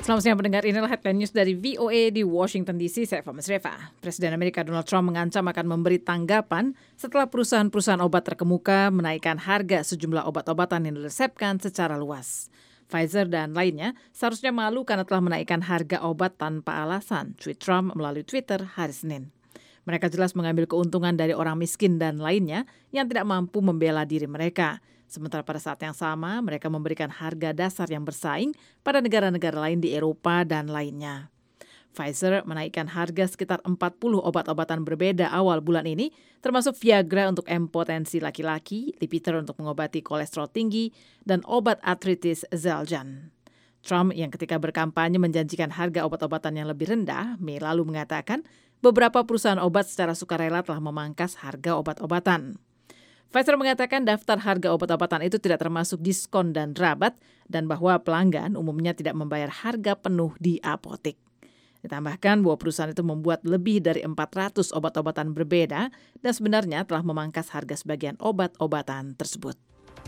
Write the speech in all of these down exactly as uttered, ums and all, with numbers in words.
Selamat siang pendengar, inilah headline news dari V O A di Washington D C. Saya Fahmi Sreva. Presiden Amerika Donald Trump mengancam akan memberi tanggapan setelah perusahaan-perusahaan obat terkemuka menaikkan harga sejumlah obat-obatan yang diresepkan secara luas. Pfizer dan lainnya seharusnya malu karena telah menaikkan harga obat tanpa alasan, tweet Trump melalui Twitter hari Senin. Mereka jelas mengambil keuntungan dari orang miskin dan lainnya yang tidak mampu membela diri mereka. Sementara pada saat yang sama, mereka memberikan harga dasar yang bersaing pada negara-negara lain di Eropa dan lainnya. Pfizer menaikkan harga sekitar empat puluh obat-obatan berbeda awal bulan ini, termasuk Viagra untuk impotensi laki-laki, Lipitor untuk mengobati kolesterol tinggi, dan obat artritis Xeljan. Trump yang ketika berkampanye menjanjikan harga obat-obatan yang lebih rendah, Mei lalu mengatakan beberapa perusahaan obat secara sukarela telah memangkas harga obat-obatan. Pfizer mengatakan daftar harga obat-obatan itu tidak termasuk diskon dan rabat dan bahwa pelanggan umumnya tidak membayar harga penuh di apotek. Ditambahkan bahwa perusahaan itu membuat lebih dari empat ratus obat-obatan berbeda dan sebenarnya telah memangkas harga sebagian obat-obatan tersebut.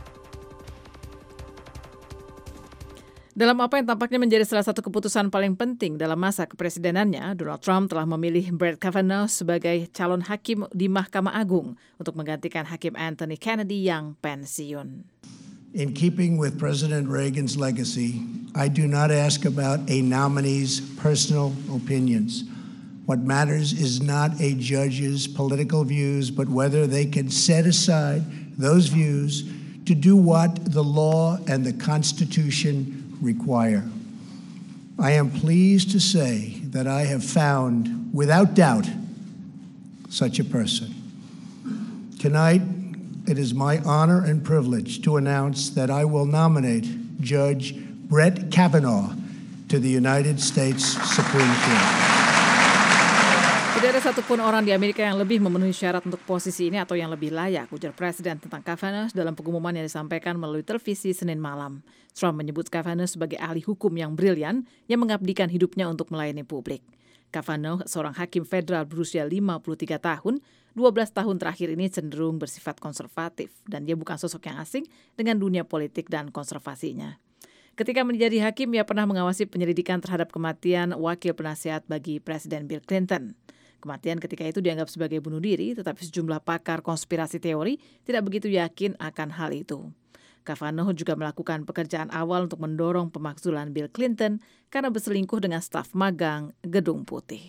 Dalam apa yang tampaknya menjadi salah satu keputusan paling penting dalam masa kepresidenannya, Donald Trump telah memilih Brett Kavanaugh sebagai calon hakim di Mahkamah Agung untuk menggantikan Hakim Anthony Kennedy yang pensiun. In keeping with President Reagan's legacy, I do not ask about a nominee's personal opinions. What matters is not a judge's political views, but whether they can set aside those views to do what the law and the Constitution require. I am pleased to say that I have found, without doubt, such a person. Tonight, it is my honor and privilege to announce that I will nominate Judge Brett Kavanaugh to the United States Supreme Court. Tidak ada satupun orang di Amerika yang lebih memenuhi syarat untuk posisi ini atau yang lebih layak, ujar Presiden tentang Kavanaugh dalam pengumuman yang disampaikan melalui televisi Senin malam. Trump menyebut Kavanaugh sebagai ahli hukum yang brilian yang mengabdikan hidupnya untuk melayani publik. Kavanaugh, seorang hakim federal berusia lima puluh tiga tahun, dua belas tahun terakhir ini cenderung bersifat konservatif dan dia bukan sosok yang asing dengan dunia politik dan konservasinya. Ketika menjadi hakim, ia pernah mengawasi penyelidikan terhadap kematian wakil penasihat bagi Presiden Bill Clinton. Kematian ketika itu dianggap sebagai bunuh diri, tetapi sejumlah pakar konspirasi teori tidak begitu yakin akan hal itu. Kavanaugh juga melakukan pekerjaan awal untuk mendorong pemakzulan Bill Clinton karena berselingkuh dengan staf magang Gedung Putih.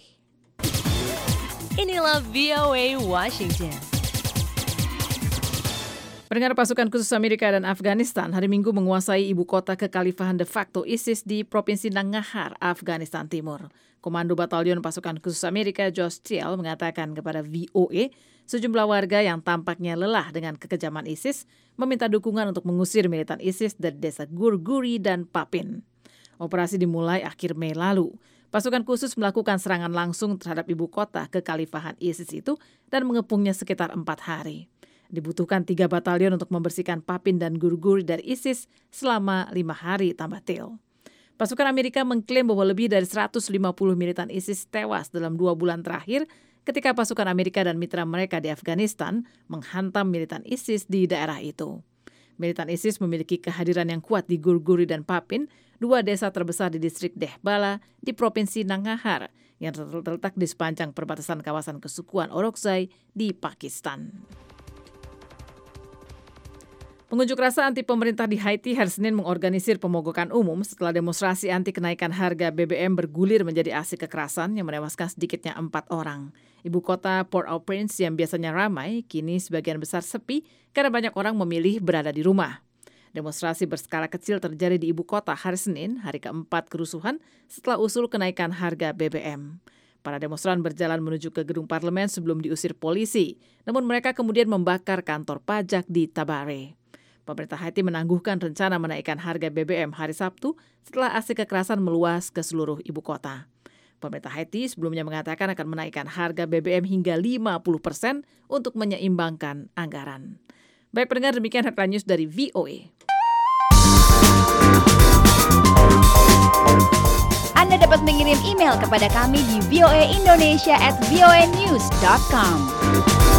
Inilah V O A Washington. Pendengar, pasukan khusus Amerika dan Afghanistan hari Minggu menguasai ibu kota kekhalifahan de facto ISIS di Provinsi Nangarhar, Afghanistan Timur. Komando Batalion Pasukan Khusus Amerika Josh Thiel mengatakan kepada V O A, sejumlah warga yang tampaknya lelah dengan kekejaman ISIS meminta dukungan untuk mengusir militan ISIS dari desa Gurguri dan Papin. Operasi dimulai akhir Mei lalu. Pasukan khusus melakukan serangan langsung terhadap ibu kota kekhalifahan ISIS itu dan mengepungnya sekitar empat hari. Dibutuhkan tiga batalion untuk membersihkan Papin dan Gurguri dari ISIS selama lima hari, tambah Thiel. Pasukan Amerika mengklaim bahwa lebih dari seratus lima puluh militan ISIS tewas dalam dua bulan terakhir ketika pasukan Amerika dan mitra mereka di Afghanistan menghantam militan ISIS di daerah itu. Militan ISIS memiliki kehadiran yang kuat di Gurguri dan Papin, dua desa terbesar di distrik Dehbala di Provinsi Nangarhar yang terletak di sepanjang perbatasan kawasan kesukuan Orakzai di Pakistan. Pengunjuk rasa anti pemerintah di Haiti hari Senin mengorganisir pemogokan umum setelah demonstrasi anti kenaikan harga B B M bergulir menjadi aksi kekerasan yang menewaskan sedikitnya empat orang. Ibu kota Port-au-Prince yang biasanya ramai, kini sebagian besar sepi karena banyak orang memilih berada di rumah. Demonstrasi berskala kecil terjadi di ibu kota hari Senin, hari keempat kerusuhan setelah usul kenaikan harga B B M. Para demonstran berjalan menuju ke gedung parlemen sebelum diusir polisi, namun mereka kemudian membakar kantor pajak di Tabare. Pemerintah Haiti menangguhkan rencana menaikkan harga B B M hari Sabtu setelah aksi kekerasan meluas ke seluruh ibu kota. Pemerintah Haiti sebelumnya mengatakan akan menaikkan harga B B M hingga lima puluh persen untuk menyeimbangkan anggaran. Baik pendengar, demikian headline news dari V O A. Anda dapat mengirim email kepada kami di voaindonesia at voanews dot com.